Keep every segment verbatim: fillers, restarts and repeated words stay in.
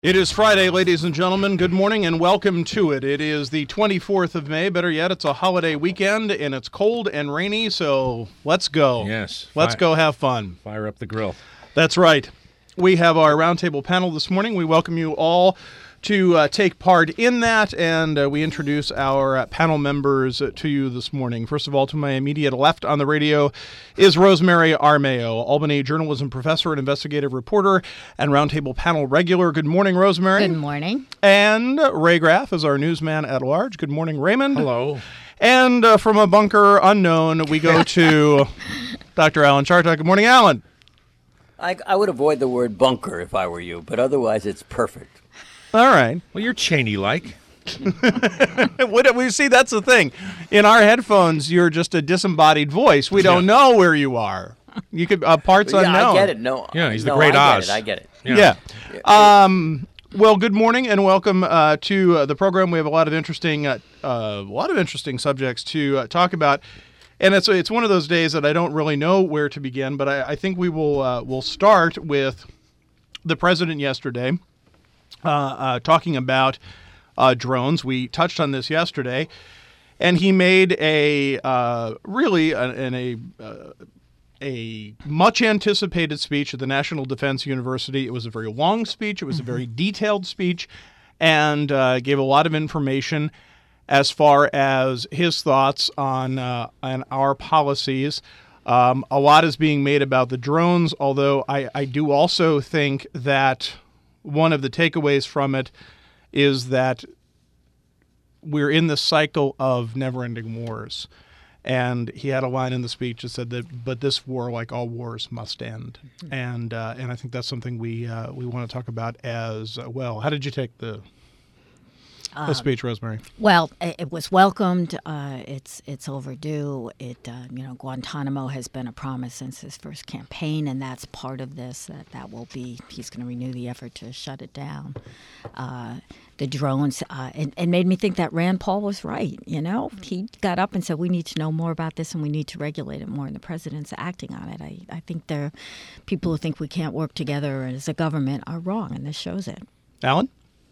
It is Friday, ladies and gentlemen. Good morning and welcome to it. It is the twenty-fourth of May. Better yet, it's a holiday weekend and it's cold and rainy, so let's go. Yes. Let's Fi- go have fun. Fire up the grill. That's right. We have our roundtable panel this morning. We welcome you all to uh, take part in that, and uh, we introduce our uh, panel members uh, to you this morning. First of all, to my immediate left on the radio is Rosemary Armao, Albany journalism professor and investigative reporter and roundtable panel regular. Good morning, Rosemary. Good morning. And Ray Graff is our newsman at large. Good morning, Raymond. Hello. And uh, from a bunker unknown, we go to Doctor Alan Chartock. Good morning, Alan. I, I would avoid the word bunker if I were you, but otherwise it's perfect. All right. Well, you're Cheney-like. What we see, that's the thing. In our headphones, you're just a disembodied voice. We don't Yeah. know where you are. You could uh, parts yeah, unknown. I get it. No, Yeah, he's the no, great I Oz. Get it, I get it. Yeah. yeah. Um, well, good morning and welcome uh, to uh, the program. We have a lot of interesting, uh, uh, a lot of interesting subjects to uh, talk about, and it's it's one of those days that I don't really know where to begin. But I, I think we will uh, will start with the president yesterday. Uh, uh, talking about uh, drones. We touched on this yesterday, and he made a uh, really a, an, a uh, a much anticipated speech at the National Defense University. It was a very long speech. It was mm-hmm. a very detailed speech, and uh, gave a lot of information as far as his thoughts on uh, on our policies. Um, a lot is being made about the drones, although I, I do also think that one of the takeaways from it is that we're in this cycle of never-ending wars. And he had a line in the speech that said that, but this war, like all wars, must end. Mm-hmm. And uh, and I think that's something we uh, we want to talk about as well. How did you take the the Um, speech, Rosemary? Well, it, it was welcomed. Uh, it's it's overdue. It uh, you know Guantanamo has been a promise since his first campaign, and that's part of this. That that will be. He's going to renew the effort to shut it down. Uh, the drones. Uh, it, it made me think that Rand Paul was right. You know, he got up and said we need to know more about this and we need to regulate it more, and the president's acting on it. I I think there, people who think we can't work together as a government are wrong, and this shows it. Alan?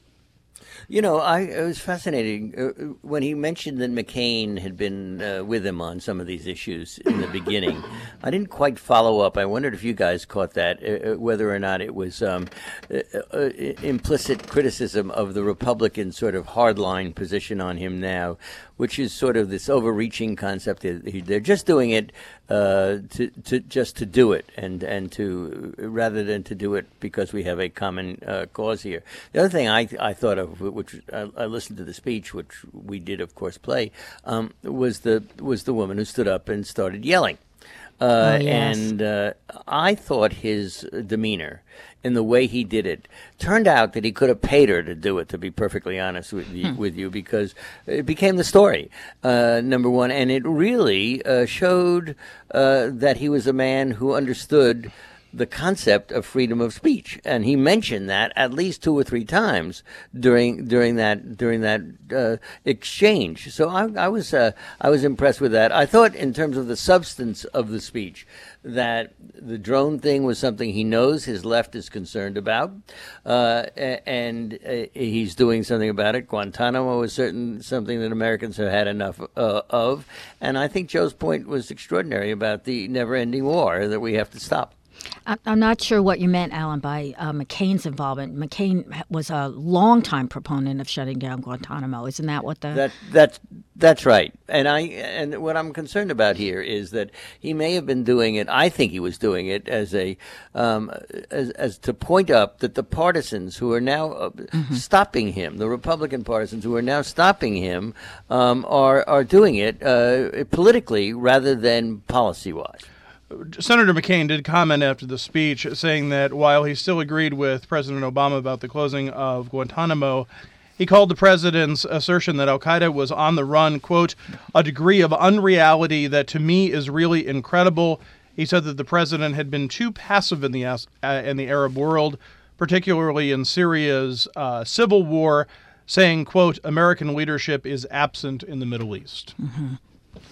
You know, I it was fascinating uh, when he mentioned that McCain had been uh, with him on some of these issues in the beginning. I didn't quite follow up. I wondered if you guys caught that, uh, whether or not it was um, uh, uh, implicit criticism of the Republican sort of hardline position on him now, which is sort of this overreaching concept. They're just doing it uh, to, to just to do it, and and to rather than to do it because we have a common uh, cause here. The other thing I I thought of, which I, I listened to the speech, which we did of course play, um, was the was the woman who stood up and started yelling. Uh, oh, yes. And uh, I thought his demeanor in the way he did it turned out that he could have paid her to do it, to be perfectly honest with you, hmm. with you because it became the story, uh, number one. And it really uh, showed uh, that he was a man who understood the concept of freedom of speech, and he mentioned that at least two or three times during during that during that uh, exchange. So I, I was uh, I was impressed with that. I thought, in terms of the substance of the speech, that the drone thing was something he knows his left is concerned about, uh, and uh, he's doing something about it. Guantanamo is certain something that Americans have had enough uh, of, and I think Joe's point was extraordinary about the never-ending war that we have to stop. I'm not sure what you meant, Alan, by uh, McCain's involvement. McCain was a longtime proponent of shutting down Guantanamo. Isn't that what the... That, that's, that's right. And I and what I'm concerned about here is that he may have been doing it, I think he was doing it as a um, as, as to point up that the partisans who are now uh, mm-hmm. stopping him, the Republican partisans who are now stopping him, um, are, are doing it uh, politically rather than policy-wise. Senator McCain did comment after the speech saying that while he still agreed with President Obama about the closing of Guantanamo, he called the president's assertion that al-Qaeda was on the run, quote, a degree of unreality that to me is really incredible. He said that the president had been too passive in the uh, in the Arab world, particularly in Syria's uh, civil war, saying, quote, American leadership is absent in the Middle East. Mm-hmm.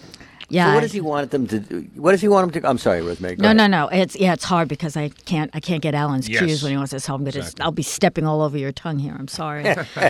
Yeah. So what I- does he want them to do? What does he want them to? I'm sorry, Rosemary. Go No, ahead. no, no. It's yeah, it's hard because I can't I can't get Alan's Yes. cues when he wants to. So I'm gonna Exactly. I'll be stepping all over your tongue here. I'm sorry.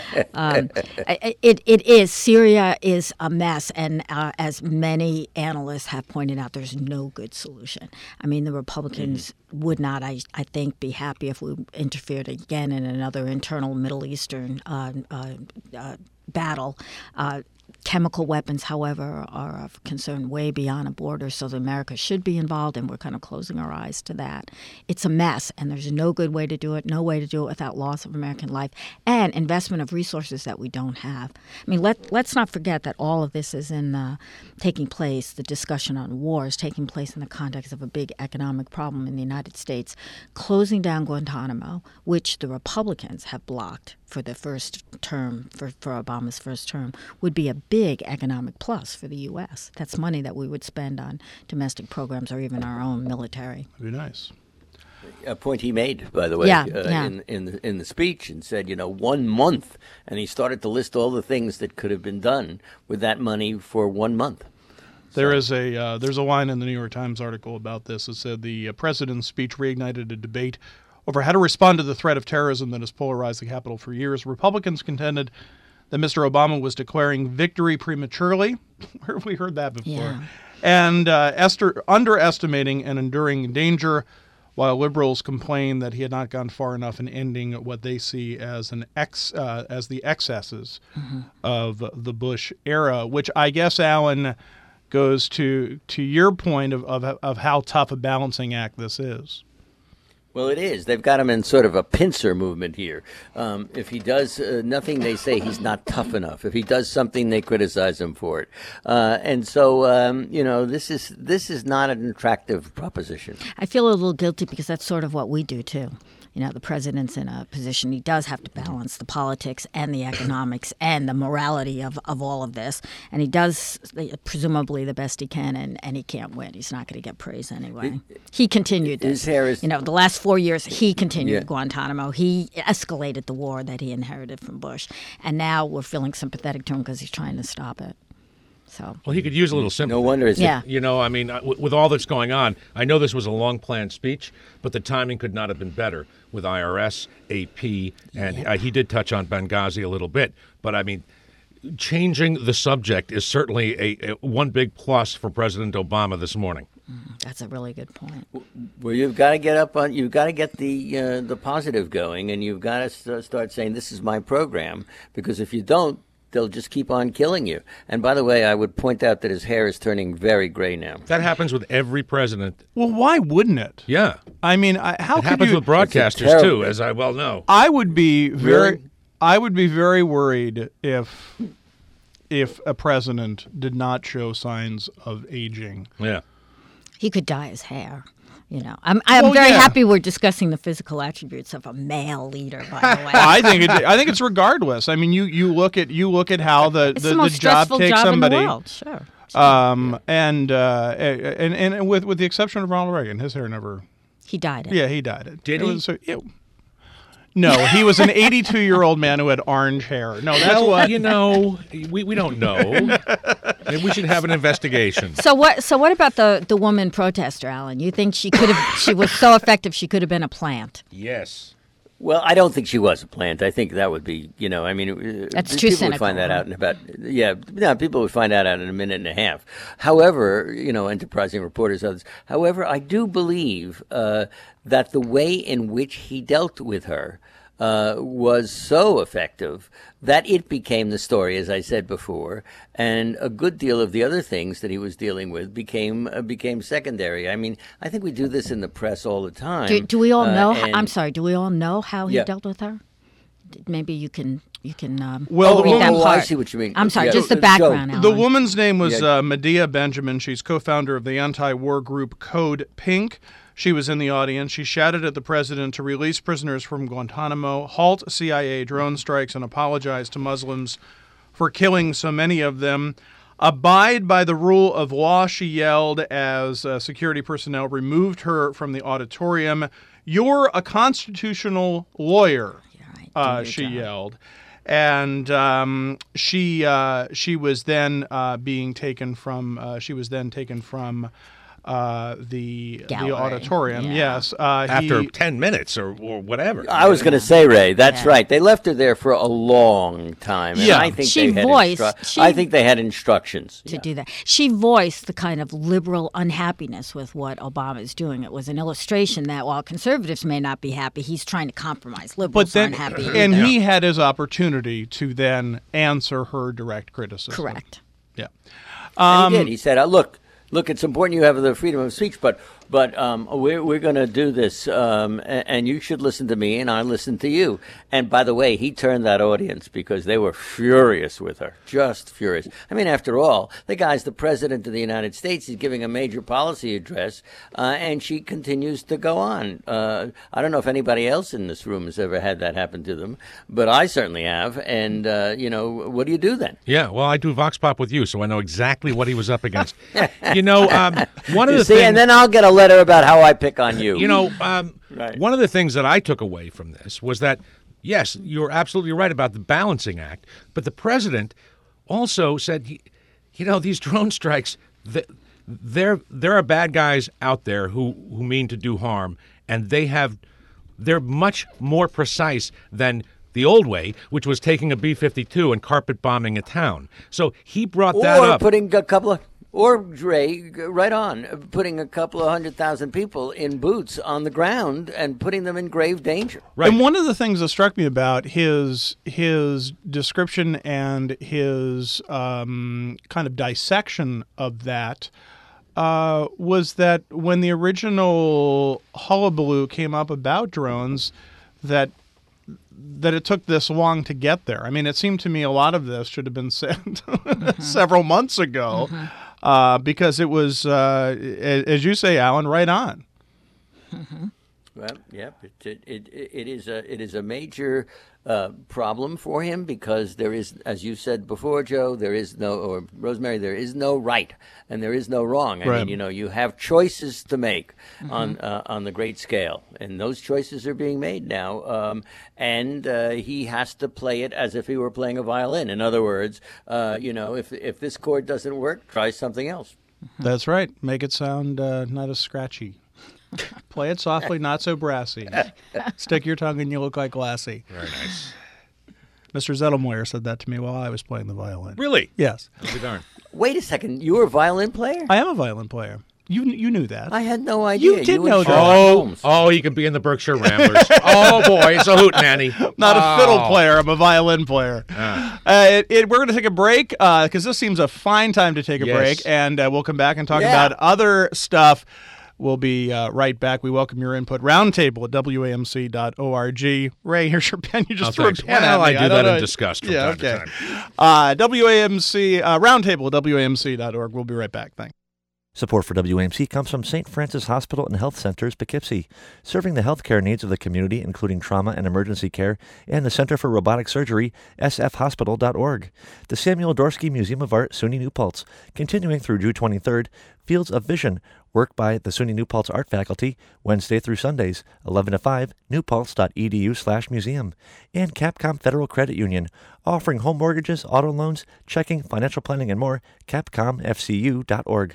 um, I- I- it it is Syria is a mess, and uh, as many analysts have pointed out, there's no good solution. I mean, the Republicans would not, I I think, be happy if we interfered again in another internal Middle Eastern uh, uh, uh, battle. Uh, Chemical weapons, however, are of concern way beyond a border, so that America should be involved, and we're kind of closing our eyes to that. It's a mess, and there's no good way to do it, no way to do it without loss of American life and investment of resources that we don't have. I mean, let, let's not forget that all of this is in uh, taking place, the discussion on war is taking place in the context of a big economic problem in the United States. Closing down Guantanamo, which the Republicans have blocked for the first term, for, for Obama's first term, would be a big economic plus for the U S. That's money that we would spend on domestic programs or even our own military. That'd be nice. A point he made, by the way, Yeah, uh, yeah. in in the, in the speech, and said, you know, one month, and he started to list all the things that could have been done with that money for one month. There is a uh, there's a line in the New York Times article about this that said the uh, president's speech reignited a debate over how to respond to the threat of terrorism that has polarized the Capitol for years. Republicans contended that Mister Obama was declaring victory prematurely. Where have we heard that before? Yeah. And uh, Esther, underestimating an enduring danger, while liberals complained that he had not gone far enough in ending what they see as an ex uh, as the excesses Mm-hmm. of the Bush era, which I guess, Alan, goes to to your point of, of of how tough a balancing act this is. Well, it is. They've got him in sort of a pincer movement here. Um, if he does uh, nothing, they say he's not tough enough. If he does something, they criticize him for it. Uh, and so, um, you know, this is this is not an attractive proposition. I feel a little guilty because that's sort of what we do too. You know, the president's in a position, he does have to balance the politics and the economics and the morality of, of all of this. And he does presumably the best he can, and, and he can't win. He's not going to get praise anyway. He continued this. His hair is- You know, the last four years, he continued Yeah. Guantanamo. He escalated the war that he inherited from Bush. And now we're feeling sympathetic to him because he's trying to stop it. So, Well, he could use a little sympathy. No wonder it's yeah. You know, I mean, uh, w- with all that's going on, I know this was a long planned speech, but the timing could not have been better with I R S, A P, and uh, he did touch on Benghazi a little bit. But I mean, changing the subject is certainly a, a one big plus for President Obama this morning. that's a really good point. Well, you've got to get up on. You've got to get the uh, the positive going, and you've got to st- start saying, "This is my program." Because if you don't, they'll just keep on killing you. And by the way, I would point out that his hair is turning very gray now. That happens with every president. Well, why wouldn't it? Yeah. I mean, I, how It could happens you? with broadcasters, terrible- too, as I well know. I would be very, Really? I would be very worried if, if a president did not show signs of aging. Yeah. He could dye his hair. You know, I'm I'm Well, very yeah. happy we're discussing the physical attributes of a male leader. By the way, I think it, I think it's regardless. I mean, you, you look at you look at how the it's the, the, most the job stressful takes job somebody. in the world. Sure. Um and uh and and with with the exception of Ronald Reagan, his hair never. He died. It. Yeah, he dyed it. Did It he? was a- it- no, he was an eighty-two-year-old man who had orange hair. No, that's Well, what. you know, we, we don't know. Maybe we should have an investigation. So what? So what about the the woman protester, Alan? You think she could have? She was so effective. She could have been a plant. Yes. Well, I don't think she was a plant. I think that would be, you know, I mean, uh, That's people too would cynical, find that huh? out in about, yeah, no, people would find that out in a minute and a half. However, you know, enterprising reporters, others. However, I do believe uh, that the way in which he dealt with her uh, was so effective that it became the story, as I said before, and a good deal of the other things that he was dealing with became uh, became secondary. I mean, I think we do this in the press all the time. Do, do we all uh, know? and- I'm sorry. Do we all know how he Yeah. dealt with her? D- Maybe you can you can. Um, Well, the read that woman- Oh, I part. see what you mean. I'm sorry. Yeah. Just the So- background. The Alan. woman's name was Yeah. uh, Medea Benjamin. She's co-founder of the anti-war group Code Pink. She was in the audience. She shouted at the president to release prisoners from Guantanamo, halt C I A drone strikes, and apologize to Muslims for killing so many of them. Abide by the rule of law, she yelled as uh, security personnel removed her from the auditorium. You're a constitutional lawyer, Yeah, right. Do uh, your she job. yelled. and um, she uh, she was then uh, being taken from uh, she was then taken from uh, the Gallery. the auditorium. Yeah. Yes, uh, After he, ten minutes or, or whatever. I was going to say, Ray, that's Yeah. right. They left her there for a long time. And Yeah. I think She they had voiced- instru- she- I think they had instructions. to do that. She voiced the kind of liberal unhappiness with what Obama is doing. It was an illustration that while conservatives may not be happy, he's trying to compromise. Liberals but then aren't happy. and either. he had his opportunity to then answer her direct criticism. Correct. Yeah. And he did. He said, uh, "Look, look, it's important you have the freedom of speech, but but um, we're we're going to do this, um, and, and you should listen to me, and I listen to you." And by the way, he turned that audience because they were furious with her, just furious. I mean, after all, the guy's the president of the United States. He's giving a major policy address, uh, and she continues to go on. Uh, I don't know if anybody else in this room has ever had that happen to them, but I certainly have. And uh, you know, what do you do then? Yeah, well, I do Vox Pop with you, so I know exactly what he was up against. You know, um, one of You the see, things, and then I'll get a letter about how I pick on you. you know, um, Right. one of the things that I took away from this was that, yes, you're absolutely right about the balancing act, but the president also said, he- you know, these drone strikes, th- there there are bad guys out there who, who mean to do harm, and they have, they're much more precise than the old way, which was taking a B fifty-two and carpet bombing a town. So he brought that or up. putting a couple of, or Ray, right on, uh, putting a couple of hundred thousand people in boots on the ground and putting them in grave danger. Right. And one of the things that struck me about his his description and his um, kind of dissection of that uh, was that when the original hullabaloo came up about drones, that that it took this long to get there. I mean, it seemed to me a lot of this should have been said mm-hmm. several months ago, mm-hmm. uh, because it was, uh, as you say, Alan, right on. Mm-hmm. Well, yeah, it, it, it, it is a it is a major uh, problem for him because there is, as you said before, Joe, there is no, or Rosemary, there is no right and there is no wrong. I right. mean, you know, you have choices to make mm-hmm. on uh, on the great scale, and those choices are being made now. Um, and uh, he has to play it as if he were playing a violin. In other words, uh, you know, if if this chord doesn't work, try something else. That's right. Make it sound uh, not as scratchy. Play it softly, not so brassy. Stick your tongue and you look like Lassie. Very nice. Mister Zettelmoyer said that to me while I was playing the violin. Really? Yes. I'll be darned. Wait a second, you were a violin player? I am a violin player. You you knew that. I had no idea. You did and know that. Sherlock Oh, Holmes. oh, he can be in the Berkshire Ramblers. Oh boy, it's a hootenanny. Not oh. a fiddle player. I'm a violin player. Ah. Uh, it, it, we're going to take a break because this seems a fine time to take a Yes. break, and uh, we'll come back and talk Yeah. about other stuff. We'll be uh, right back. We welcome your input. Roundtable at W A M C dot org. Ray, here's your pen. You just Oh, threw thanks. a pen Well, at me. I do don't that in know. disgust from yeah, time to okay. time. Uh, W A M C, uh, Roundtable at W A M C dot org. We'll be right back. Thanks. Support for W A M C comes from Saint Francis Hospital and Health Centers, Poughkeepsie, serving the healthcare needs of the community, including trauma and emergency care, and the Center for Robotic Surgery, S F hospital dot org. The Samuel Dorsky Museum of Art, SUNY New Paltz, continuing through June twenty-third, Fields of Vision, work by the SUNY New Paltz Art Faculty, Wednesday through Sundays, eleven to five, new paltz dot e d u slash museum. And Capcom Federal Credit Union, offering home mortgages, auto loans, checking, financial planning, and more, capcom f c u dot org.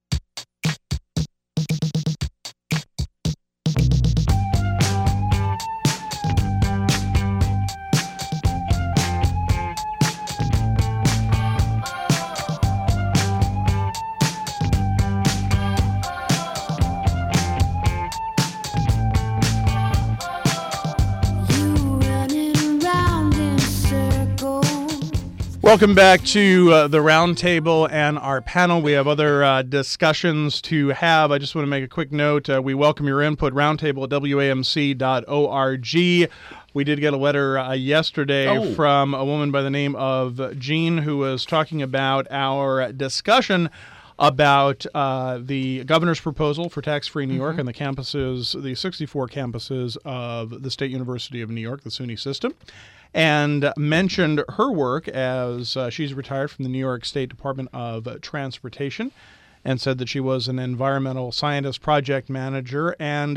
Welcome back to uh, the Roundtable and our panel. We have other uh, discussions to have. I just want to make a quick note. Uh, we welcome your input. Roundtable at W A M C dot org. We did get a letter uh, yesterday Oh. from a woman by the name of Jean who was talking about our discussion about uh, the governor's proposal for tax-free New York and the campuses, the sixty-four campuses of the State University of New York, the SUNY system, and mentioned her work as uh, she's retired from the New York State Department of Transportation, and said that she was an environmental scientist project manager, and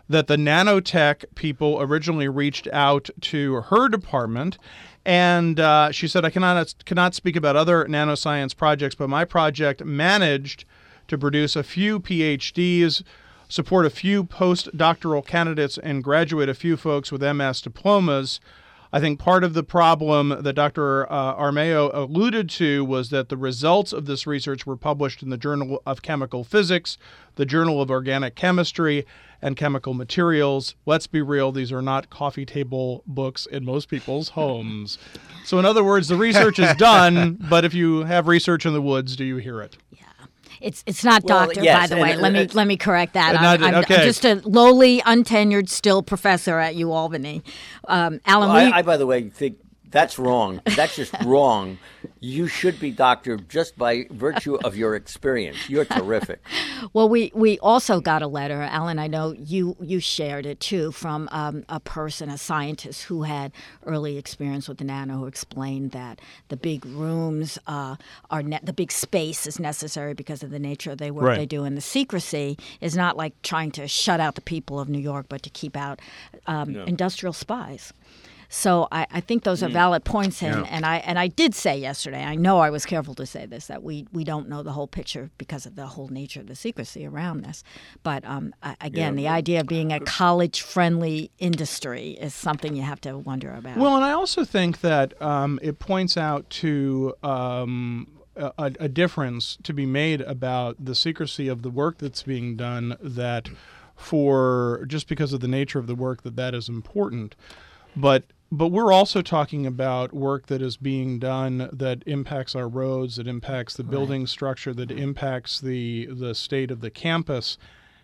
that the nanotech people originally reached out to her department. And uh, she said, I cannot cannot speak about other nanoscience projects, but my project managed to produce a few P H Ds, support a few postdoctoral candidates, and graduate a few folks with M S diplomas. I think part of the problem that Doctor Uh, Armao alluded to was that the results of this research were published in the Journal of Chemical Physics, the Journal of Organic Chemistry, and Chemical Materials. Let's be real, these are not coffee table books in most people's homes. So in other words, the research is done, but if you have research in the woods, do you hear it? It's it's not Well, doctor, yes, by the and way. it- let me it's- let me correct that. Uh, I'm, not- I'm, I'm okay. just a lowly, untenured, still professor at UAlbany. Um, Alan, Well, we, I, I, by the way, think that's wrong. That's just wrong. You should be doctor just by virtue of your experience. You're terrific. well, we, we also got a letter, Alan. I know you you shared it too, from um, a person, a scientist who had early experience with the nano, who explained that the big rooms uh, are ne- the big space is necessary because of the nature of the work Right. they do, and the secrecy is not like trying to shut out the people of New York, but to keep out um, industrial spies. So I, I think those are valid points, and, Yeah. and I and I did say yesterday, I know I was careful to say this, that we, we don't know the whole picture because of the whole nature of the secrecy around this. But um, I, again, the idea of being a college-friendly industry is something you have to wonder about. Well, and I also think that um, it points out to um, a, a difference to be made about the secrecy of the work that's being done, that for just because of the nature of the work that that is important. But but we're also talking about work that is being done that impacts our roads, that impacts the building structure, that impacts the the state of the campus,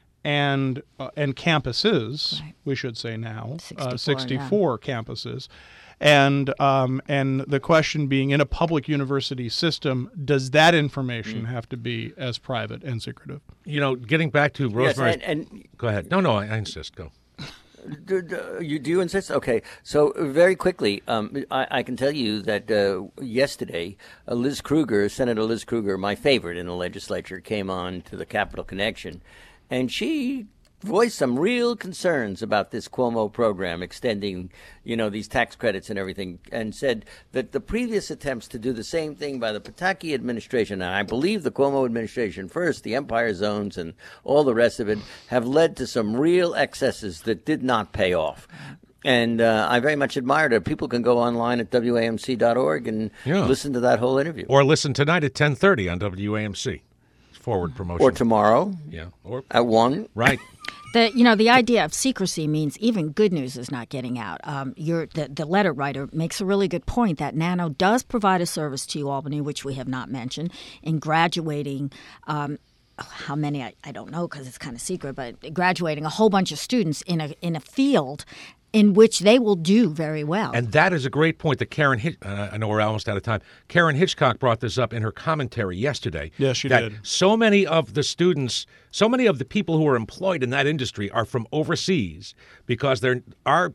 and uh, and campuses, Right. we should say now, sixty-four, uh, sixty-four campuses. And um, and the question being, in a public university system, does that information have to be as private and secretive? You know, getting back to Yes, Rosemary's. and, and Go ahead. No, no, I, I insist. Go. Do, do, you, do you insist? Okay. So uh, very quickly, um, I, I can tell you that uh, yesterday, uh, Liz Kruger, Senator Liz Kruger, my favorite in the legislature, came on to the Capital Connection, and she voiced some real concerns about this Cuomo program extending, you know, these tax credits and everything, and said that the previous attempts to do the same thing by the Pataki administration, and I believe the Cuomo administration first, the Empire Zones and all the rest of it, have led to some real excesses that did not pay off. And uh, I very much admired it. People can go online at W A M C dot org and Yeah. listen to that whole interview. Or listen tonight at ten thirty on W A M C. Forward promotion. Or tomorrow Yeah. Or at one. right. The you know the idea of secrecy means even good news is not getting out. Um, you're, the the letter writer makes a really good point that Nano does provide a service to UAlbany, which we have not mentioned, in graduating. Um, how many I, I don't know because it's kind of secret, but graduating a whole bunch of students in a in a field in which they will do very well. And that is a great point that Karen Hitch, uh, I know we're almost out of time. Karen Hitchcock brought this up in her commentary yesterday. Yes, she that did. So many of the students, so many of the people who are employed in that industry are from overseas because they're our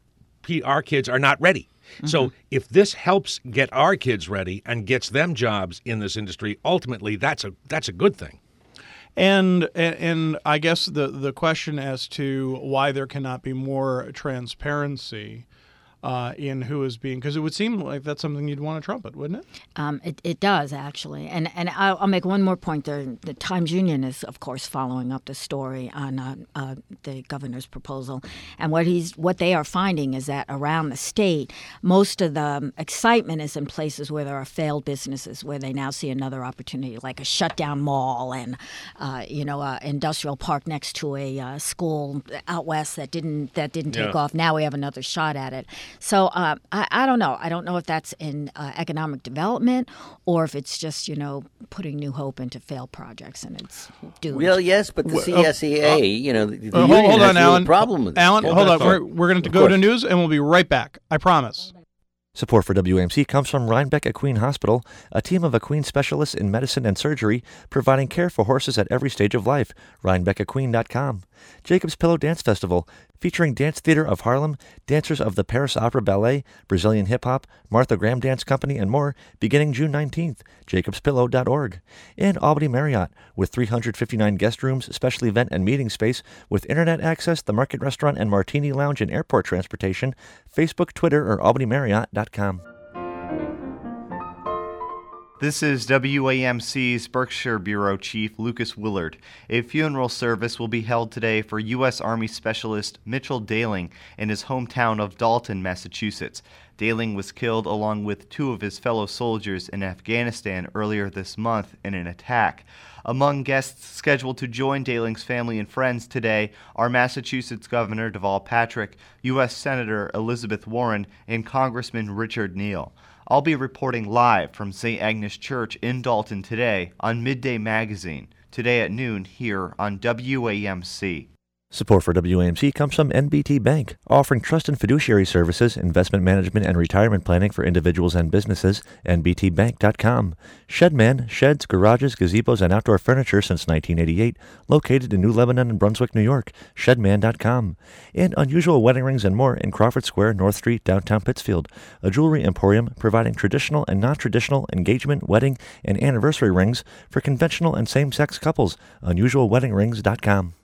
our kids are not ready. Mm-hmm. So if this helps get our kids ready and gets them jobs in this industry, ultimately that's a that's a good thing. And, and and I guess the the question as to why there cannot be more transparency uh, in who is being, because it would seem like that's something you'd want to trumpet, wouldn't it? Um, it, it does, actually. And and I'll, I'll make one more point there. The Times Union is, of course, following up the story on uh, uh, the governor's proposal. And what he's what they are finding is that around the state, most of the um, excitement is in places where there are failed businesses, where they now see another opportunity, like a shutdown mall and, uh, you know, an industrial park next to a uh, school out west that didn't, that didn't take Yeah. off. Now we have another shot at it. So uh, I, I don't know. I don't know if that's in uh, economic development or if it's just, you know, putting new hope into failed projects and it's doomed. Well, yes, but the Well, C S E A, you know, the, the Uh, union hold, hold has on, a real Alan. problem with this. Alan, Hold hold that on. thought. We're, we're going to Of go to course. news and we'll be right back. I promise. Support for W A M C comes from Rhinebeck Equine Hospital, a team of equine specialists in medicine and surgery, providing care for horses at every stage of life. Rhinebeck Equine dot com. Jacob's Pillow Dance Festival, featuring Dance Theater of Harlem, dancers of the Paris Opera Ballet, Brazilian Hip Hop, Martha Graham Dance Company, and more, beginning June nineteenth. Jacobs Pillow dot org. And Albany Marriott, with three hundred fifty-nine guest rooms, special event and meeting space, with internet access, the Market Restaurant and Martini Lounge, and airport transportation. Facebook, Twitter, or Albany Marriott dot com. This is W A M C's Berkshire Bureau Chief Lucas Willard. A funeral service will be held today for U S Army Specialist Mitchell Daling in his hometown of Dalton, Massachusetts. Daling was killed along with two of his fellow soldiers in Afghanistan earlier this month in an attack. Among guests scheduled to join Daling's family and friends today are Massachusetts Governor Deval Patrick, U S Senator Elizabeth Warren, and Congressman Richard Neal. I'll be reporting live from Saint Agnes Church in Dalton today on Midday Magazine, today at noon here on W A M C. Support for W A M C comes from N B T Bank, offering trust and fiduciary services, investment management, and retirement planning for individuals and businesses. N B T bank dot com. Shedman, sheds, garages, gazebos, and outdoor furniture since nineteen eighty-eight, located in New Lebanon and Brunswick, New York. Shedman dot com. And Unusual Wedding Rings and more in Crawford Square, North Street, downtown Pittsfield. A jewelry emporium providing traditional and non-traditional engagement, wedding, and anniversary rings for conventional and same-sex couples. Unusual Wedding Rings dot com.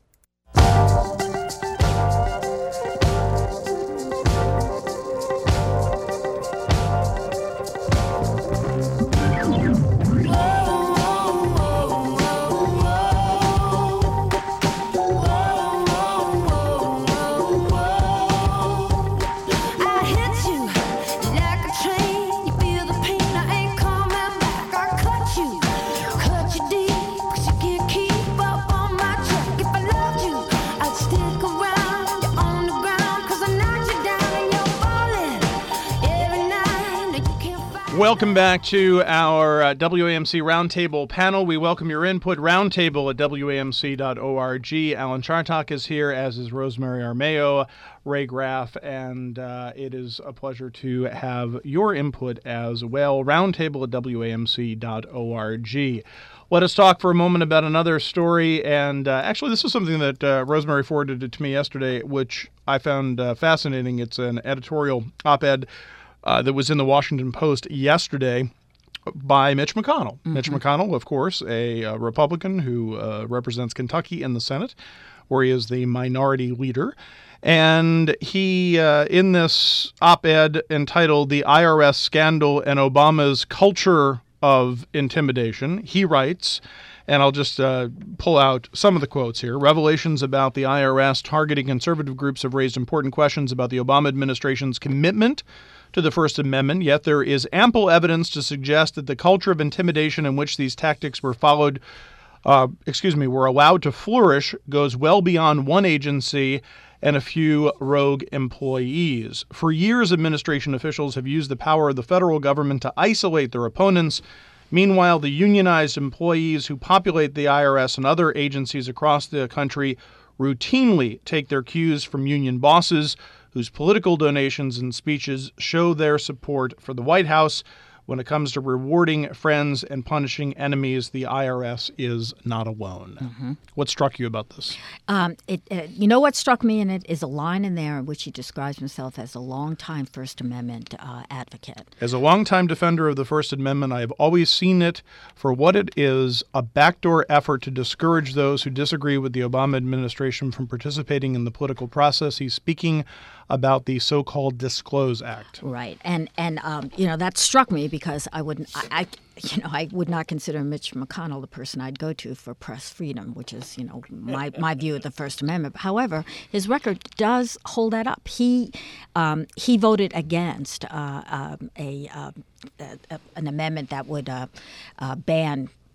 Welcome back to our uh, W A M C Roundtable panel. We welcome your input. Roundtable at W A M C dot org. Alan Chartock is here, as is Rosemary Armeo, Ray Graff, and uh, it is a pleasure to have your input as well. Roundtable at W A M C dot org. Let us talk for a moment about another story, and uh, actually this is something that uh, Rosemary forwarded it to me yesterday, which I found uh, fascinating. It's an editorial op-ed Uh, that was in the Washington Post yesterday by Mitch McConnell. Mm-hmm. Mitch McConnell, of course, a, a Republican who uh, represents Kentucky in the Senate, where he is the minority leader. And he, uh, in this op-ed entitled "The I R S Scandal and Obama's Culture of Intimidation," he writes, and I'll just uh, pull out some of the quotes here. "Revelations about the I R S targeting conservative groups have raised important questions about the Obama administration's commitment to the First Amendment, yet there is ample evidence to suggest that the culture of intimidation in which these tactics were followed, uh, excuse me, were allowed to flourish goes well beyond one agency and a few rogue employees. For years, administration officials have used the power of the federal government to isolate their opponents. Meanwhile, the unionized employees who populate the I R S and other agencies across the country routinely take their cues from union bosses whose political donations and speeches show their support for the White House. When it comes to rewarding friends and punishing enemies, the I R S is not alone." Mm-hmm. What struck you about this? Um, it, uh, you know what struck me in it is a line in there in which he describes himself as a longtime First Amendment uh, advocate. As a longtime defender of the First Amendment, I have always seen it for what it is, a backdoor effort to discourage those who disagree with the Obama administration from participating in the political process. He's speaking about the so-called Disclose Act. Right, and and um, you know that struck me because I wouldn't, I, I, you know, I would not consider Mitch McConnell the person I'd go to for press freedom, which is, you know, my my view of the First Amendment. However, his record does hold that up. He um, he voted against uh, um, a, uh, a, a an amendment that would uh, uh, ban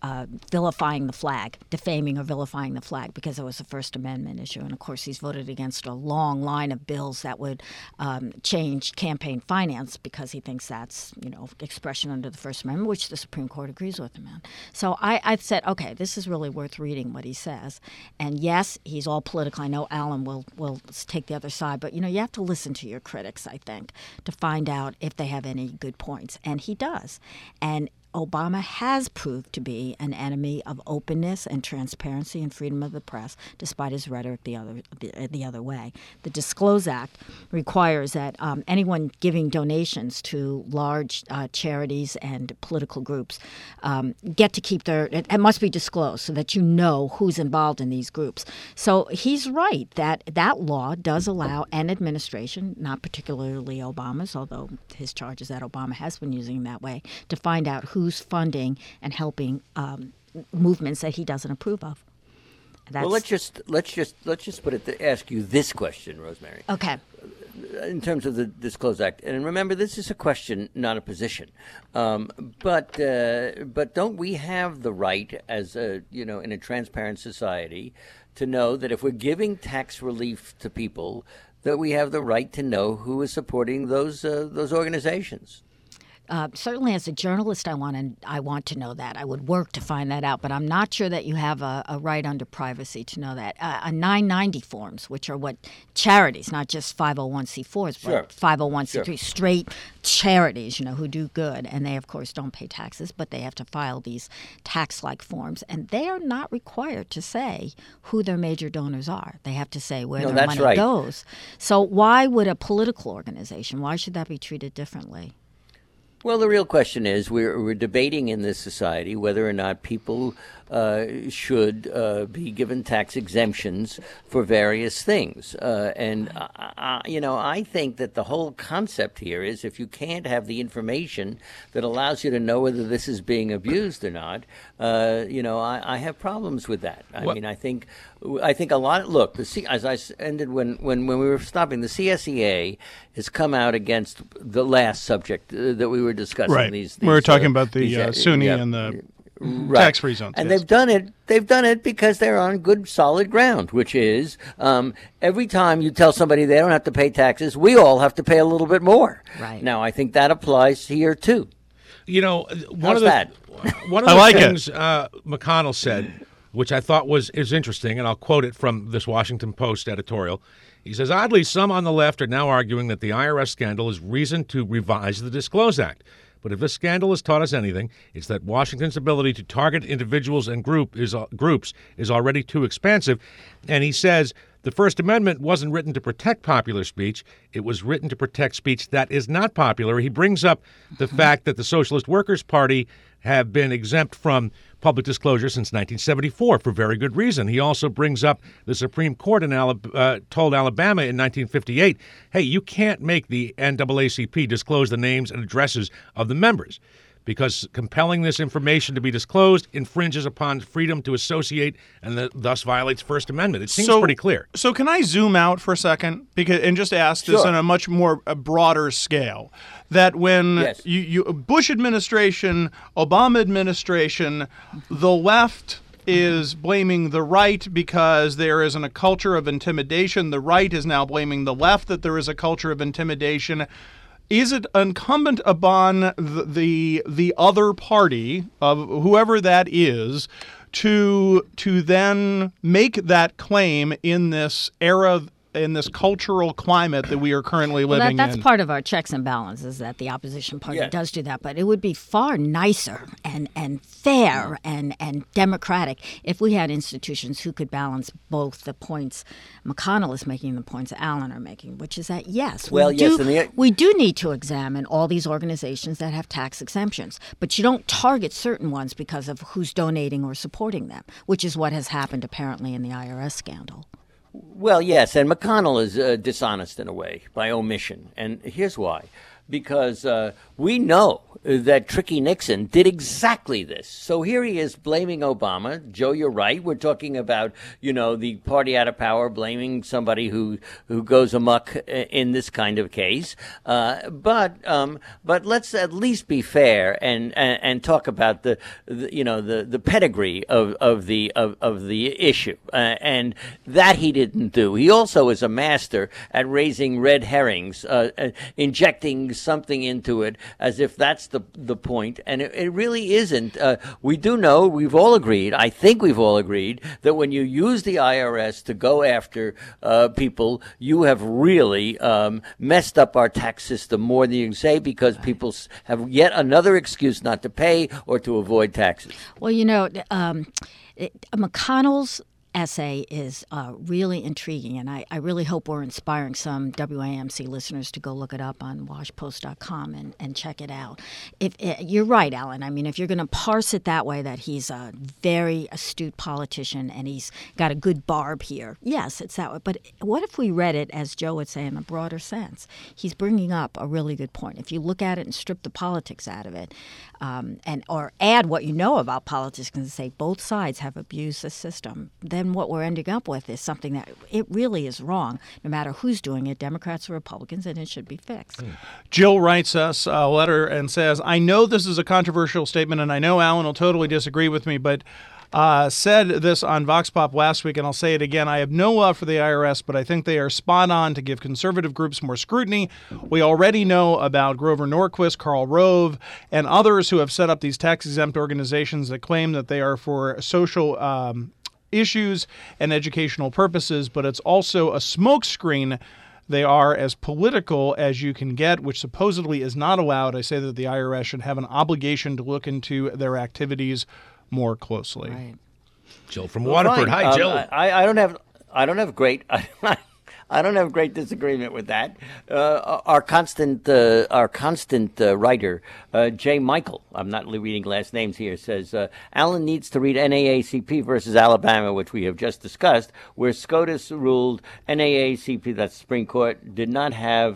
uh, vilifying the flag, defaming or vilifying the flag, because it was a First Amendment issue. And of course, he's voted against a long line of bills that would um, change campaign finance because he thinks that's, you know, expression under the First Amendment, which the Supreme Court agrees with him on. So I, I said, okay, this is really worth reading what he says. And yes, he's all political. I know Alan will will take the other side, but you know, you have to listen to your critics, I think, to find out if they have any good points. And he does. And Obama has proved to be an enemy of openness and transparency and freedom of the press, despite his rhetoric the other the, the other way. The Disclose Act requires that um, anyone giving donations to large uh, charities and political groups um, get to keep their. It, it must be disclosed so that you know who's involved in these groups. So he's right that that law does allow an administration, not particularly Obama's, although his charge is that Obama has been using it that way, to find out who who's funding and helping um, movements that he doesn't approve of. That's, well, let's just let's just let's just put it to ask you this question, Rosemary. Okay. In terms of the Disclose Act, and remember, this is a question, not a position. Um, but uh, but don't we have the right, as a, you know, in a transparent society, to know that if we're giving tax relief to people, that we have the right to know who is supporting those uh, those organizations? Uh, certainly, as a journalist, I want to I want to know that. I would work to find that out, but I'm not sure that you have a, a right under privacy to know that. Uh, a nine ninety forms, which are what charities, not just five oh one c fours, sure. but five oh one c three, sure. straight charities, you know, who do good, and they of course don't pay taxes, but they have to file these tax-like forms, and they are not required to say who their major donors are. They have to say where no, their that's money right. goes. So why would a political organization? Why should that be treated differently? Well, the real question is we're, we're debating in this society whether or not people uh, should uh, be given tax exemptions for various things. Uh, and, uh, uh, you know, I think that the whole concept here is if you can't have the information that allows you to know whether this is being abused or not, uh, you know, I, I have problems with that. I What? mean, I think I think a lot. Look, the C, as I ended when, when, when we were stopping, the C S E A has come out against the last subject uh, that we were discussing. Right. These, we were these, talking uh, about the these, uh, Sunni yeah, and the right. tax-free zones. And yes. they've done it. They've done it because they're on good, solid ground, which is um, every time you tell somebody they don't have to pay taxes, we all have to pay a little bit more. Right. Now, I think that applies here too. You know, one How's of the that? one of I the like it. things uh, McConnell said, which I thought was is interesting, and I'll quote it from this Washington Post editorial. He says, oddly, some on the left are now arguing that the I R S scandal is reason to revise the Disclose Act. But if this scandal has taught us anything, it's that Washington's ability to target individuals and group is uh, groups is already too expansive. And he says the First Amendment wasn't written to protect popular speech. It was written to protect speech that is not popular. He brings up the fact that the Socialist Workers' Party have been exempt from public disclosure since nineteen seventy-four for very good reason. He also brings up the Supreme Court in Alab- uh, told Alabama in nineteen fifty-eight, hey, you can't make the N double A C P disclose the names and addresses of the members because compelling this information to be disclosed infringes upon freedom to associate and the, thus violates First Amendment. It seems so, pretty clear. So can I zoom out for a second because and just ask this Sure. on a much more a broader scale? That when Yes. you, you Bush administration, Obama administration, the left is blaming the right because there isn't a culture of intimidation. The right is now blaming the left that there is a culture of intimidation. Is it incumbent upon the, the the other party of whoever that is to to then make that claim in this era, in this cultural climate that we are currently Well, living that, that's in? part of our checks and balances that the opposition party Yeah. does do that, but it would be far nicer and, and fair and, and democratic if we had institutions who could balance both the points McConnell is making, the points Allen are making, which is that yes, Well, we, yes, do, and the- we do need to examine all these organizations that have tax exemptions, but you don't target certain ones because of who's donating or supporting them, which is what has happened apparently in the I R S scandal. Well, yes, and McConnell is uh, dishonest in a way by omission, and here's why. because uh, we know that Tricky Nixon did exactly this. So here he is blaming Obama. Joe, you're right. We're talking about, you know, the party out of power blaming somebody who who goes amok in this kind of case. Uh, but um, but let's at least be fair and and, and talk about the, the you know the, the pedigree of of the of, of the issue, uh, and that he didn't do. He also is a master at raising red herrings, uh, uh, injecting something into it as if that's the the point, and it, it really isn't. Uh, we do know, we've all agreed, I think we've all agreed, that when you use the I R S to go after uh, people, you have really um, messed up our tax system more than you can say, because people s- have yet another excuse not to pay or to avoid taxes. Well, you know, um, it, McConnell's essay is uh, really intriguing, and I, I really hope we're inspiring some W A M C listeners to go look it up on wash post dot com and, and check it out. If it, You're right, Alan. I mean, if you're going to parse it that way, that he's a very astute politician and he's got a good barb here, yes, it's that way. But what if we read it, as Joe would say, in a broader sense? He's bringing up a really good point. If you look at it and strip the politics out of it, um, and or add what you know about politics and say both sides have abused the system, then what we're ending up with is something that it really is wrong, no matter who's doing it, Democrats or Republicans, and it should be fixed. Mm. Jill writes us a letter and says, I know this is a controversial statement, and I know Alan will totally disagree with me, but uh, said this on Vox Pop last week, and I'll say it again. I have no love for the I R S, but I think they are spot on to give conservative groups more scrutiny. We already know about Grover Norquist, Karl Rove, and others who have set up these tax-exempt organizations that claim that they are for social um issues and educational purposes, but it's also a smokescreen. They are as political as you can get, which supposedly is not allowed. I say that the I R S should have an obligation to look into their activities more closely. Right. Jill from Well, Waterford. fine. Hi, Um, Jill. I, I don't have I don't have great I don't have great disagreement with that. Uh, our constant uh, our constant uh, writer uh, Jay Michael, I'm not reading last names here, says uh, Alan needs to read N double A C P versus Alabama, which we have just discussed, where SCOTUS ruled N double A C P, that's Supreme Court, did not have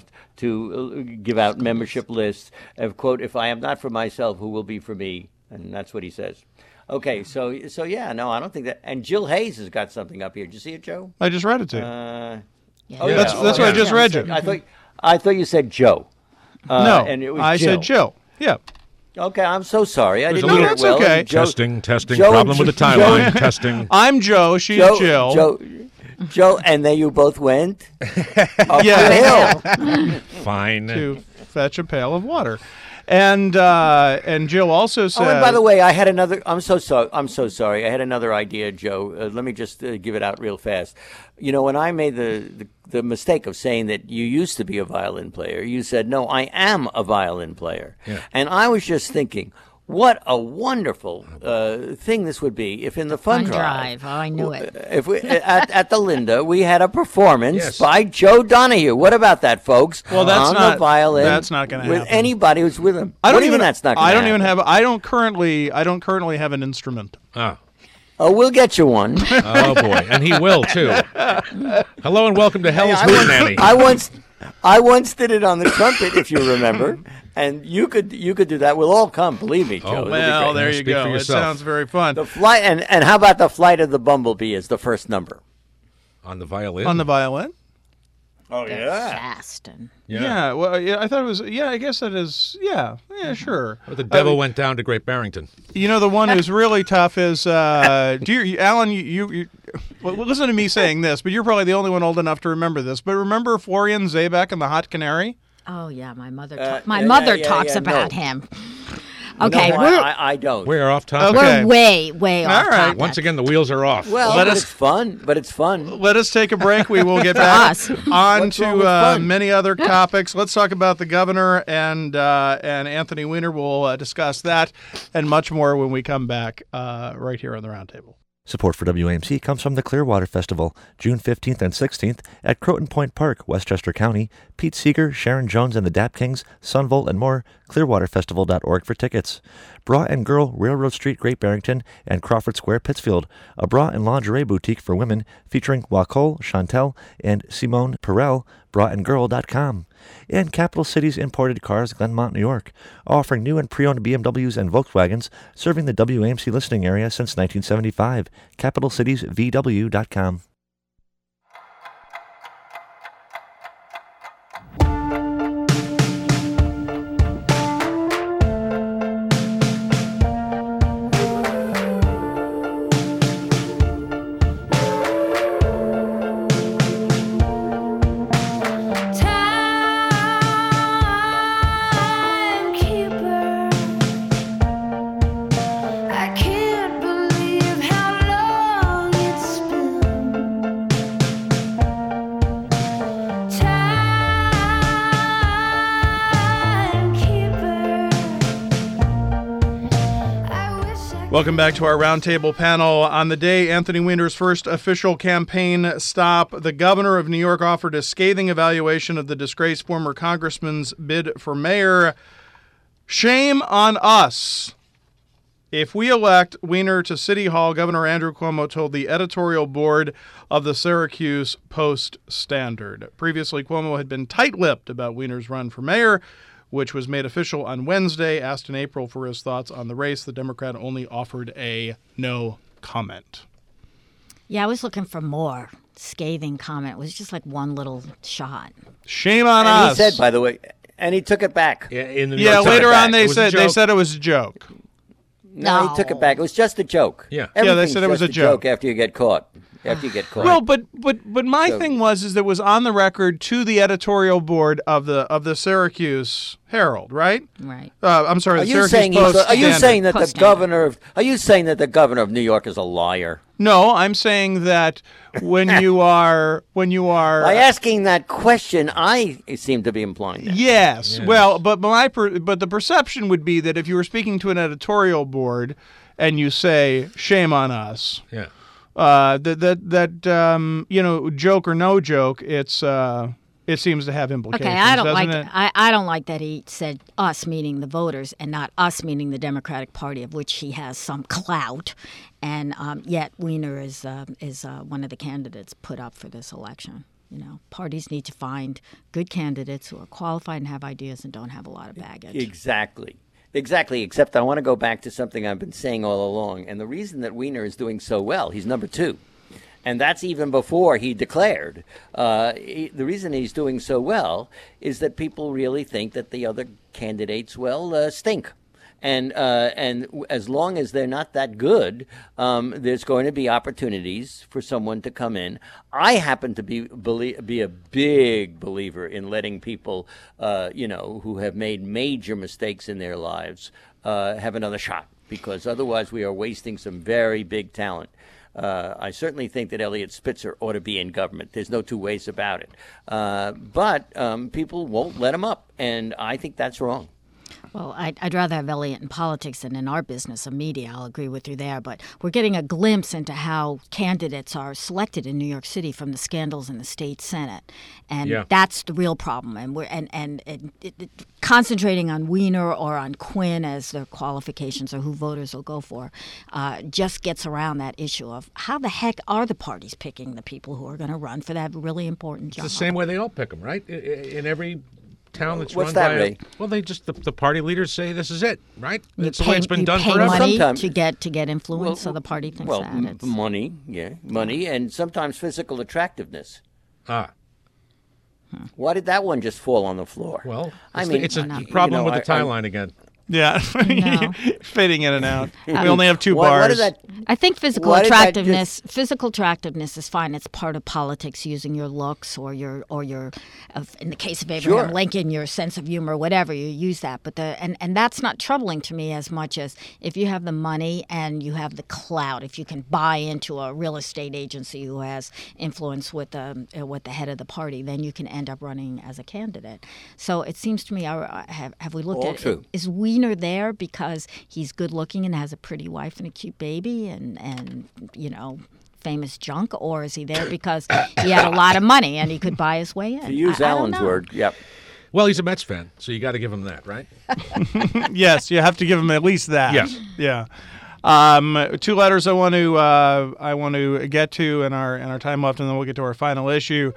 to uh, give out membership lists of, quote, if I am not for myself, who will be for me? And that's what he says. Okay, so so yeah, no, I don't think that. And Jill Hayes has got something up here. Did you see it, Joe? I just read it to you. Uh, Yeah. oh, Yeah, yeah. that's- Oh, that's what I yeah. just read you. I thought I thought you said Joe. Uh, no, and it was I Jill. said Jill. Yeah. Okay, I'm so sorry. I There's didn't a hear little- it well. That's okay. And Joe, testing, testing. Joe- Problem with the tie Joe- line. Testing. I'm Joe. She's Joe, Jill. Joe, Joe, and then you both went up Yeah. the hill. Fine. to fetch a pail of water. And uh, and Jill also said. Oh, and by the way, I had another. I'm so sorry. I'm so sorry. I had another idea, Joe. Uh, let me just uh, give it out real fast. You know, when I made the, the the mistake of saying that you used to be a violin player, you said, "No, I am a violin player," Yeah. and I was just thinking, what a wonderful uh, thing this would be if in the fun, Fun drive. Oh, I knew it. If we at, at the Linda we had a performance Yes. by Joe Donahue. What about that, folks? Well, that's on not- the violin. that's not gonna with happen. anybody who's with him. I don't what do you even. mean that's not. Gonna I don't happen? even have. I don't currently. I don't currently have an instrument. Ah. Oh, we'll get you one. Oh, boy. And he will, too. Hello and welcome to Hell's I once, Hootenanny. I once, I once did it on the trumpet, if you remember, and you could you could do that. We'll all come, believe me, Joe. It'll be Well, great. there you Speak for go. It yourself. sounds very fun. The flight, and and how about the flight of the bumblebee as the first number? On the violin. On the violin. Oh They're fast and Yeah. Well, yeah. I thought it was. Yeah. I guess it is. Yeah. Yeah. Sure. But the devil Uh, went down to Great Barrington. You know, the one who's really tough is. Uh, do you, Alan? You, you, you well, listen to me saying this, but you're probably the only one old enough to remember this. But remember Florian Zabek and the Hot Canary? oh yeah, my mother. Uh, ta- my yeah, mother yeah, talks yeah, about no. him. Okay, no, we're I, I, I don't. We're off topic. Okay. we're way way All off right. topic. Once again, the wheels are off. well, Let but us- it's fun. But it's fun. Let us take a break. We will get back us. on What's wrong to with uh, fun? many other topics. Let's talk about the governor and uh, and Anthony Weiner. We'll uh, discuss that and much more when we come back uh, right here on the Roundtable. Support for W A M C comes from the Clearwater Festival, June fifteenth and sixteenth at Croton Point Park, Westchester County. Pete Seeger, Sharon Jones and the Dap Kings, Sunvolt and more, clearwater festival dot org for tickets. Bra and Girl, Railroad Street, Great Barrington, and Crawford Square, Pittsfield, a bra and lingerie boutique for women featuring Wacol, Chantel, and Simone Perel, bra and girl dot com. And Capital Cities Imported Cars, Glenmont, New York, offering new and pre-owned B M Ws and Volkswagens, serving the W A M C listening area since nineteen seventy-five. capital cities v w dot com. Welcome back to our roundtable panel. On the day Anthony Weiner's first official campaign stop, the governor of New York offered a scathing evaluation of the disgraced former congressman's bid for mayor. Shame on us. If we elect Weiner to City Hall, Governor Andrew Cuomo told the editorial board of the Syracuse Post-Standard. Previously, Cuomo had been tight-lipped about Weiner's run for mayor, which was made official on Wednesday. Asked in April for his thoughts on the race, the Democrat only offered a no comment. Yeah, I was looking for more scathing comment. It was just like one little shot. Shame on and us. He said, by the way, and he took it back. Yeah, in the New yeah York later Times. on they It was a said they joke. said it was a joke. No, No. he took it back. It was just a joke. Yeah. Yeah, they Everything's said it was just a joke. after you get caught. After you get caught. Well, but but but my So- thing was is that it was on the record to the editorial board of the of the Syracuse Herald, right? Right. Uh, I'm sorry, Are the you Syracuse saying he's Post. a, are you Standard. saying that the Post-Standard. governor of Are you saying that the governor of New York is a liar? No, I'm saying that when you are when you are By asking that question, I seem to be implying that. Yes. Yes. Well, but my per, but the perception would be that if you were speaking to an editorial board and you say "shame on us," Yeah. uh, that that that um, you know, joke or no joke, it's uh, it seems to have implications. Okay, I don't doesn't like it? I, I don't like that he said us, meaning the voters, and not us, meaning the Democratic Party, of which he has some clout, and um, yet Weiner is uh, is uh, one of the candidates put up for this election. You know, parties need to find good candidates who are qualified and have ideas and don't have a lot of baggage. Exactly. Exactly, except I want to go back to something I've been saying all along. And the reason that Weiner is doing so well, he's number two. And that's even before he declared. Uh, he, the reason he's doing so well is that people really think that the other candidates, well, uh, stink. And uh, and w- as long as they're not that good, um, there's going to be opportunities for someone to come in. I happen to be belie- be a big believer in letting people, uh, you know, who have made major mistakes in their lives, uh, have another shot, because otherwise we are wasting some very big talent. Uh, I certainly think that Eliot Spitzer ought to be in government. There's no two ways about it. Uh, but um, people won't let him up, and I think that's wrong. Well, I'd, I'd rather have Elliot in politics than in our business of media. I'll agree with you there. But we're getting a glimpse into how candidates are selected in New York City from the scandals in the state Senate. And Yeah. that's the real problem. And we're and, and, and it, it, concentrating on Weiner or on Quinn as their qualifications or who voters will go for uh, just gets around that issue of how the heck are the parties picking the people who are going to run for that really important job? It's the same way they all pick them, right? I- I- In every town that's What's run that, by a, Ray? well, they just the, the party leaders say this is it, right? You It's the pay, way it's been you done pay forever. money Sometimes- to get to get influence, Well, so the party thinks well, that m- it's money, yeah, money, and sometimes physical attractiveness. Ah, Why did that one just fall on the floor? well, I it's, mean, the, it's a no. problem You know, with the I- tie I- line again. Yeah, No. fading in and out. We only have two Why- bars. Why did that? I think physical Why did that attractiveness, physical attractiveness is fine. It's part of politics, using your looks or your or your, uh, in the case of Abraham Sure. Lincoln, your sense of humor, whatever you use that. But the and and that's not troubling to me as much as if you have the money and you have the clout, if you can buy into a real estate agency who has influence with um, uh, with the head of the party, then you can end up running as a candidate. So it seems to me, uh, have have we looked All at true. is Weiner there because he's good looking and has a pretty wife and a cute baby and, and you know, famous junk, or is he there because he had a lot of money and he could buy his way in? To use I- I don't Alan's know. word, yep. Well, he's a Mets fan, so you got to give him that, right? Yes, you have to give him at least that. Yes. Yeah. Um, two letters I want to uh, I want to get to in our in our time left, and then we'll get to our final issue.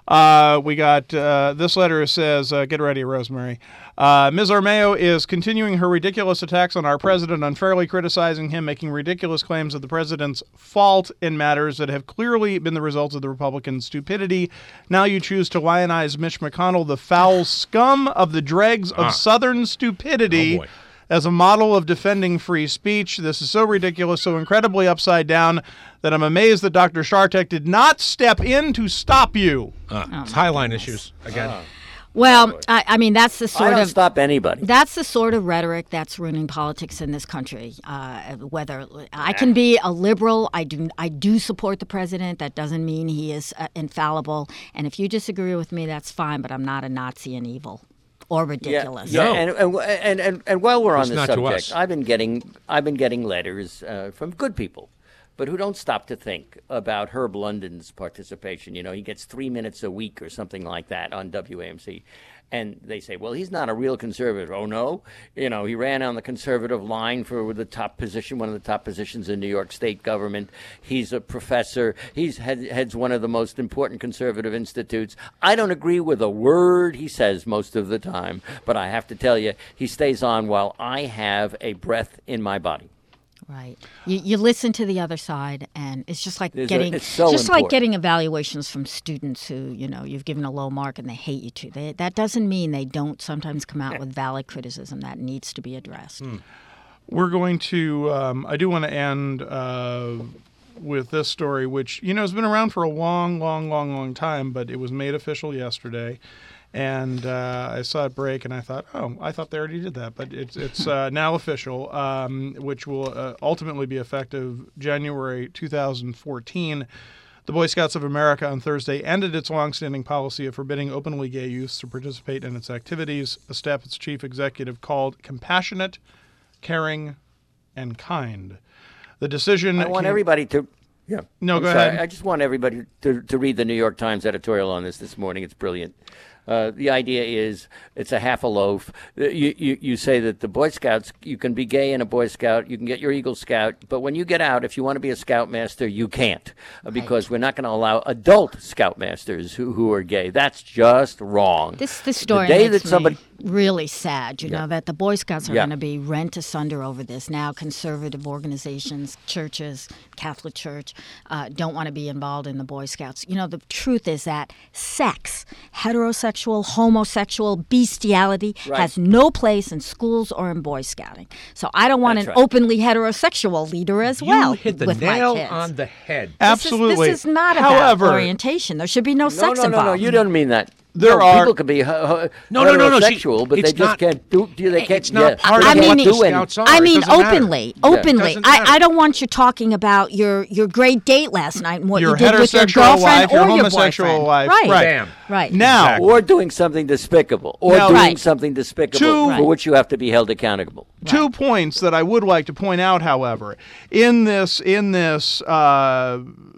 Uh, we got uh, this letter says, uh, get ready, Rosemary. Uh, Miz Armeo is continuing her ridiculous attacks on our president, unfairly criticizing him, making ridiculous claims of the president's fault in matters that have clearly been the result of the Republican stupidity. Now you choose to lionize Mitch McConnell, the foul scum of the dregs of Ah. Southern stupidity, Oh, boy. as a model of defending free speech. This is so ridiculous, so incredibly upside down, that I'm amazed that Doctor Shartek did not step in to stop you. Uh, it's Highline issues again. Well, I, I mean, that's the I sort don't of stop anybody. That's the sort of rhetoric that's ruining politics in this country. Uh, whether I can be a liberal, I do I do support the president. That doesn't mean he is uh, infallible. And if you disagree with me, that's fine. But I'm not a Nazi and evil or ridiculous. Yeah, No. yeah. And, and and and and while we're on It's the not to us. subject, I've been getting I've been getting letters uh, from good people, but who don't stop to think about Herb London's participation. You know, he gets three minutes a week or something like that on W A M C. And they say, well, he's not a real conservative. Oh, no? You know, he ran on the conservative line for the top position, one of the top positions in New York State government. He's a professor. He's head, heads one of the most important conservative institutes. I don't agree with a word he says most of the time, but I have to tell you, he stays on while I have a breath in my body. Right. You, you listen to the other side, and it's just like There's a- getting it's so just like important. getting evaluations from students who, you know, you've given a low mark and they hate you too. They, that doesn't mean they don't sometimes come out with valid criticism that needs to be addressed. We're going to, um, I do want to end uh, with this story, which, you know, has been around for a long, long, long, long time, but it was made official yesterday. And uh, I saw it break, and I thought, oh, I thought they already did that. But it's it's uh, now official, um, which will uh, ultimately be effective January two thousand fourteen. The Boy Scouts of America on Thursday ended its longstanding policy of forbidding openly gay youths to participate in its activities, a step its chief executive called compassionate, caring, and kind. The decision... I want came- everybody to... Yeah. No, I'm go sorry. ahead. I just want everybody to, to read the New York Times editorial on this this morning. It's brilliant. Uh, the idea is it's a half a loaf. Uh, You, you you say that the Boy Scouts, you can be gay and a Boy Scout, you can get your Eagle Scout, but when you get out, if you want to be a Scoutmaster, you can't, uh, because we're not going to allow adult Scoutmasters who, who are gay. That's just wrong. This this story the day makes that somebody, me really sad, you Yeah. know, that the Boy Scouts are Yeah. going to be rent asunder over this. Now conservative organizations, churches, Catholic Church, uh, don't want to be involved in the Boy Scouts. You know, the truth is that sex, heterosexual, homosexual, bestiality Right. has no place in schools or in Boy Scouting. So I don't want That's an right. openly heterosexual leader as well You hit the with nail my kids. on the head. This is- Absolutely. This is, not about However, orientation. There should be no, no, sex no, no, involved. no, you don't mean that. There no, are- people can be uh, No, no, no, no, she- heterosexual, but it's they just not- can't do. do they can't. It's not yeah, part they of can't what do the anything. Scouts are. I It mean, doesn't matter. openly, Yeah. openly. Doesn't I, matter. I don't want you talking about your your great date last night and what Your you did with your heterosexual girlfriend wife, your or your homosexual boyfriend. wife. Right. Right. Bam. Right. Now, Exactly. Or doing something despicable, or Now- doing Right. something despicable Two- for Right. which you have to be held accountable. Two points that I would like to point out, however, in this in this uh,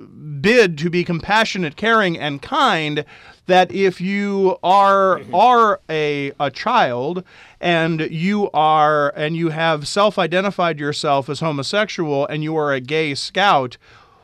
bid to be compassionate, caring, and kind, that if you are are a a child and you are and you have self-identified yourself as homosexual and you are a gay scout,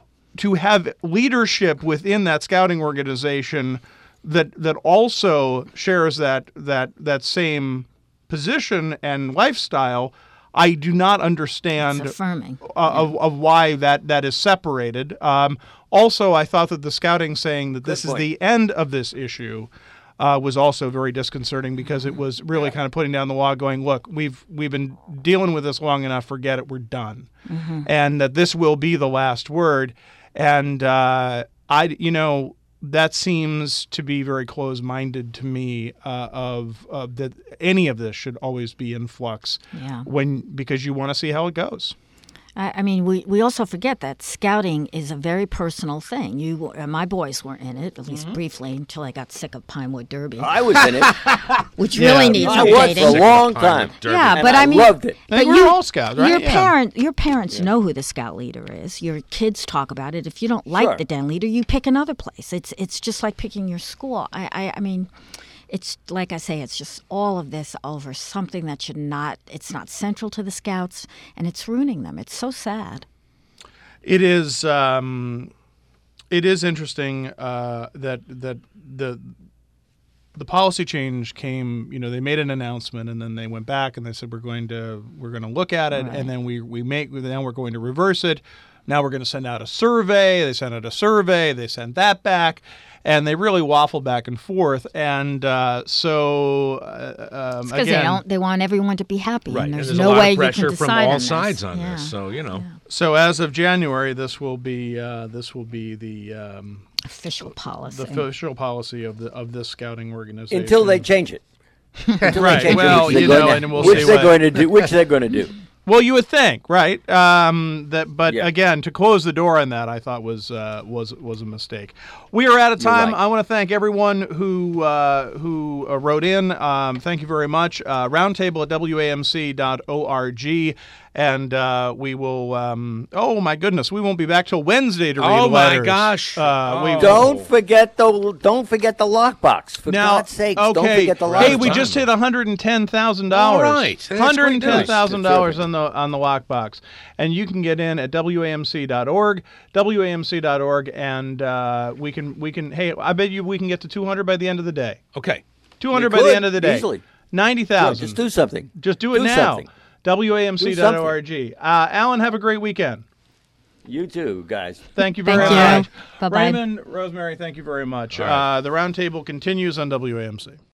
to have leadership within that scouting organization that that also shares that that that same position and lifestyle, I do not understand It's affirming. uh, of, of why that, that is separated. Um, also, I thought that the scouting saying that this is point. the end of this issue uh, was also very disconcerting, because it was really kind of putting down the law, going, look, we've we've been dealing with this long enough, forget it, we're done. And that this will be the last word. And uh, I, you know, that seems to be very close-minded to me, uh, of uh, that any of this should always be in flux, Yeah. when because you want to see how it goes. I, I mean, we, we also forget that scouting is a very personal thing. You, uh, my boys were in it, at least Mm-hmm. briefly, until I got sick of Pinewood Derby, I was in it. which Yeah. really needs I was for a updating. long time. Derby. Yeah, And but I I mean, loved it. I think but we're you- all scouts, right? Your Yeah. parent, your parents know who the scout leader is. Your kids talk about it. If you don't like Sure. the den leader, you pick another place. It's it's just like picking your school. I, I I mean, it's like I say, it's just all of this over something that should not. It's not central to the scouts, and it's ruining them. It's so sad. It is. Um, it is interesting uh, that that the the policy change came. You know, they made an announcement and then they went back and they said we're going to we're going to look at it, Right. and then we we make then we're going to reverse it. Now we're going to send out a survey. They sent out a survey. They sent that back, and they really waffle back and forth. And uh, so uh, um, Because they again, don't. They want everyone to be happy, Right. and there's, and there's no a lot way of you pressure can from decide all on this. sides on Yeah. this. So, you know. so as of January, this will be uh, this will be the um, Official policy. the official policy of the of this scouting organization Until they change it. Until Right, they change well, it, which they're you going know, to- and we'll which see they're what- going to do. Which they're going to do. Well, you would think, right? Um, that, but Yeah. again, to close the door on that, I thought was uh, was was a mistake. We are out of You're time. right. I want to thank everyone who uh, who uh, wrote in. Um, thank you very much. Uh, roundtable at W A M C dot org. And uh, we will. Um, oh my goodness, we won't be back till Wednesday to read Oh, my letters. gosh. Uh, we, Oh. Don't forget the don't forget the lockbox. For Now, God's sakes, okay. don't forget the lockbox. Hey, we just hit one hundred and ten thousand dollars. All right. That's one hundred and ten great news. thousand dollars That's on the on the lockbox, and you can get in at W A M C dot org, W A M C dot org, and uh, we can we can. Hey, I bet you we can get to two hundred by the end of the day. Okay. Two hundred You by the could, end of the day. easily. Ninety Yeah, thousand. just do something. Just do it do now. something. W A M C dot org. Uh, Alan, have a great weekend. You too, guys. Thank you very Thank you. much. Bye-bye. Raymond, Rosemary, thank you very much. All right. Uh, the roundtable continues on W A M C.